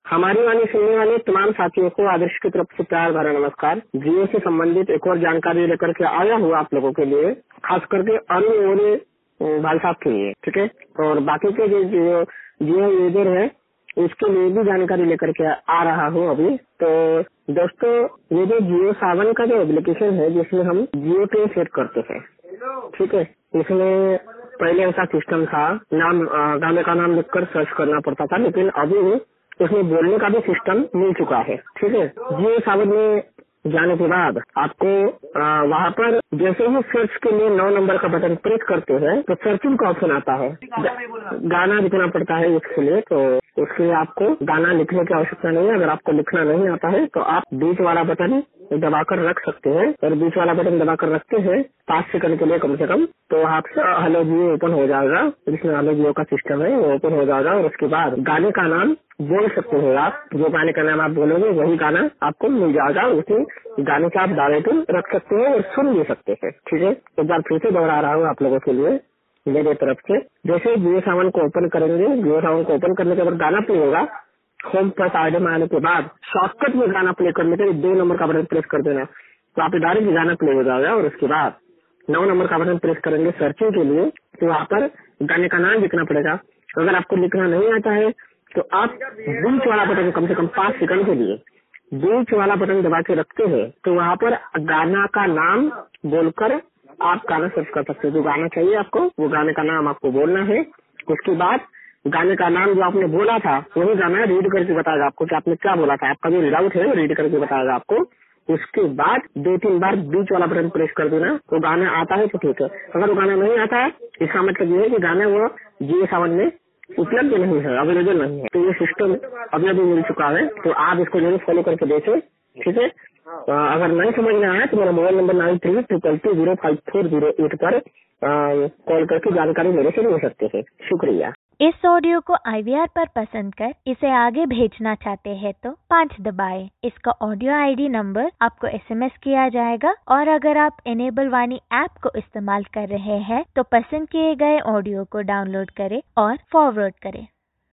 हमारी वाणी सुनने वाले तमाम साथियों को आदर्श की तरफ से प्यार भरा नमस्कार। जियो से संबंधित एक और जानकारी लेकर के आया हुआ आप लोगों के लिए, खास करके अन्य वाले भाई साहब के लिए, ठीक है। और बाकी के जो जियो यूजर है उसके लिए भी जानकारी लेकर के आ रहा हूँ अभी। तो दोस्तों, ये जो जियो सावन का जो एप्लीकेशन है जिसमें हम जियो पे सेट करते हैं, ठीक है, इसमें पहले ऐसा सिस्टम था, नाम गाने का नाम लिखकर सर्च करना पड़ता था, लेकिन अभी उसमें बोलने का भी सिस्टम मिल चुका है, ठीक है। जियो सावन में जाने के बाद आपको वहाँ पर जैसे ही सर्च के लिए 9 नंबर का बटन प्रेस करते हैं तो सर्चिंग का ऑप्शन आता है। गाना लिखना पड़ता है इसके लिए, तो उसके लिए आपको गाना लिखने की आवश्यकता नहीं है। अगर आपको लिखना नहीं आता है तो आप बीच वाला बटन दबाकर रख सकते हैं, और बीच वाला बटन दबाकर रखते हैं 5 सेकंड के लिए कम से कम, तो आपसे हेलो जियो ओपन हो जाएगा। जिसमें हेलो जियो का सिस्टम है वो ओपन हो जाएगा, और उसके बाद गाने का नाम बोल सकते हो आप। जो गाने का नाम आप बोलोगे वही गाना आपको मिल जाएगा। उसी गाने का आप डायरेक्ट रख सकते हैं और सुन भी सकते हैं, ठीक है। एक बार फिर से दोहरा रहा हूँ आप लोगों के लिए मेरे तरफ से। जैसे जियो सावन को ओपन करेंगे, जियो सावन को ओपन करने के बाद गाना प्ले होगा, होम पर आइटम आने के बाद शॉर्टकट में गाना प्ले करने के लिए 2 नंबर का बटन प्रेस कर देना, तो आप डायरेक्ट गाना प्ले हो जाएगा। और उसके बाद 9 नंबर का बटन प्रेस करेंगे सर्चिंग के लिए, तो वहाँ पर गाने का नाम लिखना पड़ेगा। अगर आपको लिखना नहीं आता है तो आप बीच वाला बटन कम से कम 5 सेकंड के लिए बीच वाला बटन दबा के रखते हैं, तो वहाँ पर गाना का नाम बोलकर आप गाना सर्च कर सकते हैं। जो गाना चाहिए आपको वो गाने का नाम आपको बोलना है। उसके बाद गाने का नाम जो आपने बोला था वही गाना रीड करके बताएगा आपको कि आपने क्या बोला था। आपका जो रीडाउट है वो रीड करके बताएगा आपको। उसके बाद 2-3 बार बीच वाला बटन प्रेस कर देना, तो गाना आता है तो ठीक है। अगर वो गाना नहीं आता है, इसका मतलब ये है कि गाना वो जियो सावन में उपलब्ध नहीं है, अवेलेबल नहीं है। तो ये सिस्टम अभी अभी मिल चुका है, तो आप इसको जरूर फॉलो करके देखें, ठीक है। अगर नहीं समझ में आया तो मेरा मोबाइल नंबर 9322054008 पर कॉल करके जानकारी मेरे से ले सकते हैं। शुक्रिया। इस ऑडियो को IVR पर पसंद कर इसे आगे भेजना चाहते हैं तो 5 दबाएं। इसका ऑडियो ID नंबर आपको SMS किया जाएगा, और अगर आप इनेबल वाणी ऐप को इस्तेमाल कर रहे हैं तो पसंद किए गए ऑडियो को डाउनलोड करें और फॉरवर्ड करें।